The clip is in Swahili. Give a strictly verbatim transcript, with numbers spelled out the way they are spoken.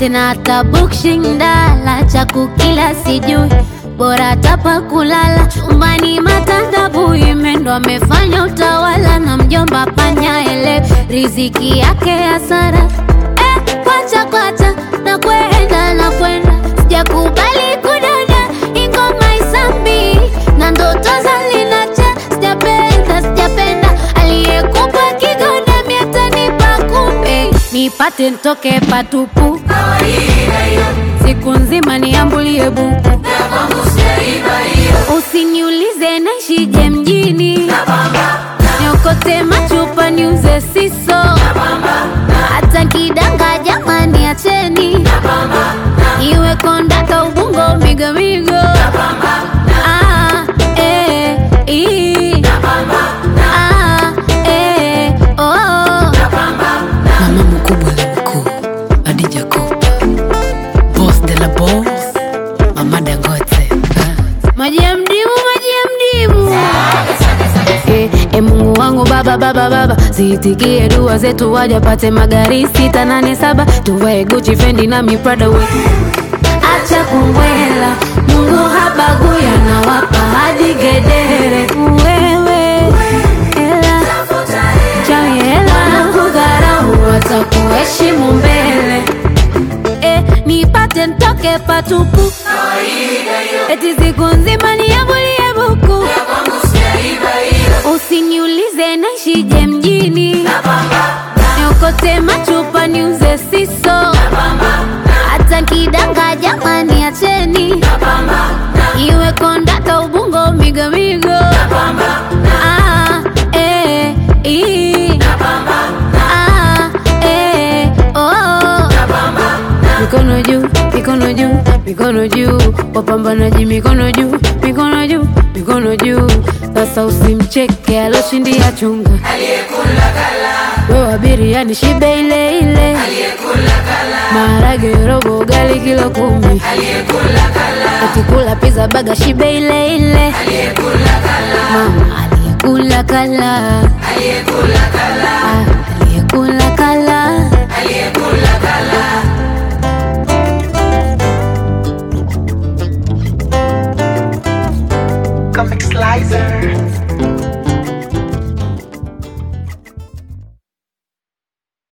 Sina hata bukshindala cha kukila sijui, bora tapa kulala chumbani matandabu. Imendo amefanya utawala na mjomba panya ele riziki yake hasara. Eh, kwacha kwacha na kwenda na kwenda, sijakubali kudada ingoma isambi na ndoto zalinacha. Sijapenda sijapenda aliyekupa kigoda miatanipa kumbe nipate ntoke patupu. Siku nzima niambulie buku, usiniulize naishije mjini, niokote machupa niuze siso, hata kidanga jamani acheni, iwe kondaka ubungo migo migo. Ah, eh, ii. Ah, eh, oh. Mama mkubwa na mkuu Adija Kopa, boss de la boss, Mama Dangote. Maji ya mdimu, maji ya mdimu. Eh, eh, Mungu wangu baba baba baba, ziitikie dua zetu wajapate magari sita nane saba, tuvae Gucci Fendi na mi Prada we. Acha kumbwela, Mungu habagui anawapa hadi gedere. Wewe ela chawi ela kudharau watakuheshimu mbele. Eh, nipate ntoke patupu, eti siku nzima niambulie buku, usiniulize naishije mjini, niokote machupa niuze siso, hata kidanga jamani acheni, iwe kondaka ubungo migo migo. Ah, eh, ii. Ah, eh, oh. Mikono juu, mikono juu, mikono juu, wapambanaji mikono juu, mikono juu, mikono juu. Sasa usimcheke aloshindia chunga, aliyekula kala. Wewe abiria shibe ile ile, aliyekula kala. Maharage robo ugali kilo kumi, aliyekula kala. Ukikula pizza baga shibe ile ile, aliyekula kala. Mama aliyekula kala, aliyekula kala. Ah,